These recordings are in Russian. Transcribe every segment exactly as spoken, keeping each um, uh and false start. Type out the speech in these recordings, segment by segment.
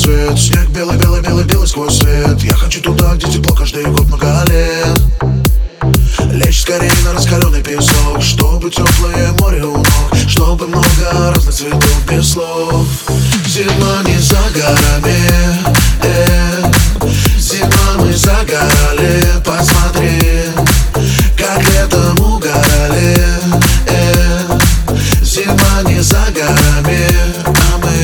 свет. Снег белый-белый-белый-белый сквозь свет. Я хочу туда, где тепло каждый год много лет. Лечь скорее на раскаленный песок, чтобы теплое море у ног, чтобы много разных цветов без слов. Зима не за горами, э, зима мы загорали. Посмотри, как летом угорали, э, зима не за горами, а мы.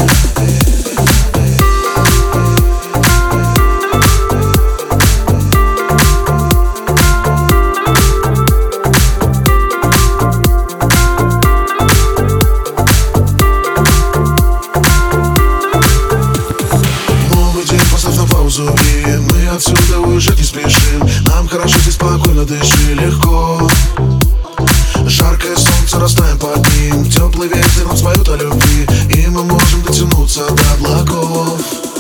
И мы отсюда уезжать не спешим. Нам хорошо здесь, спокойно дыши, легко. Жаркое солнце, растаем под ним. Теплый ветер нам споет о любви, и мы можем дотянуться до облаков.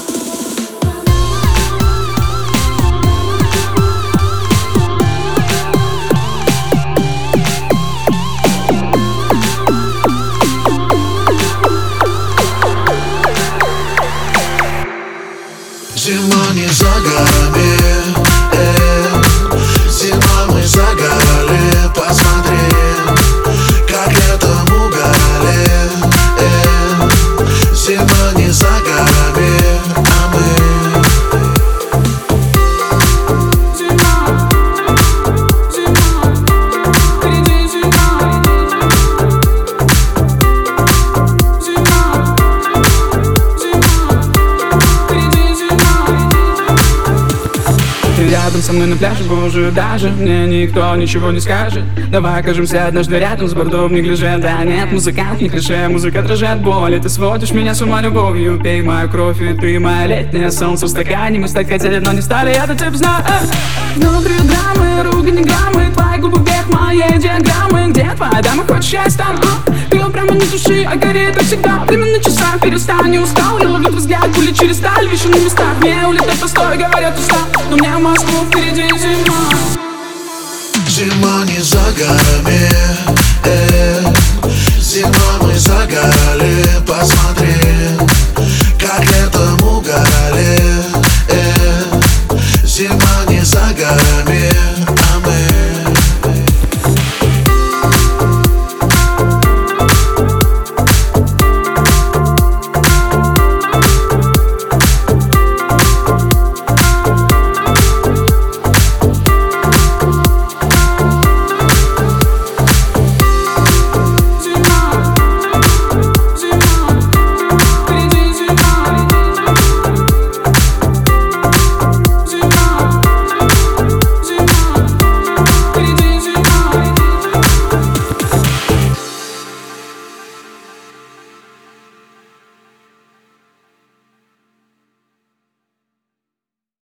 Зима не за горами, э, зима мы загорали. Посмотри, как летом угорали, э, зима не за горами, а мы. Рядом со мной на пляже, боже, даже мне никто ничего не скажет. Давай окажемся однажды рядом с бордом, не гляже. Да нет, музыкант не клише, музыка отражает боль. И ты сводишь меня с ума любовью, пей мою кровь, и ты мое летнее солнце в стакане. Мы стать хотели, но не стали, я-то тебя знаю. Внутри драмы, ругань граммы, твои губы вверх моей диаграммы. Где твоя дама, хочешь я стану? Пью прямо не души, а горит как всегда. Время на часах, перестань, не устал. Я ловлю твой взгляд, пули через сталь, вещу на местах. Мне улетать постой, говорят устал, но мне в Москву впереди зима. Зима не за горами, э, зима мы загорали. Посмотри,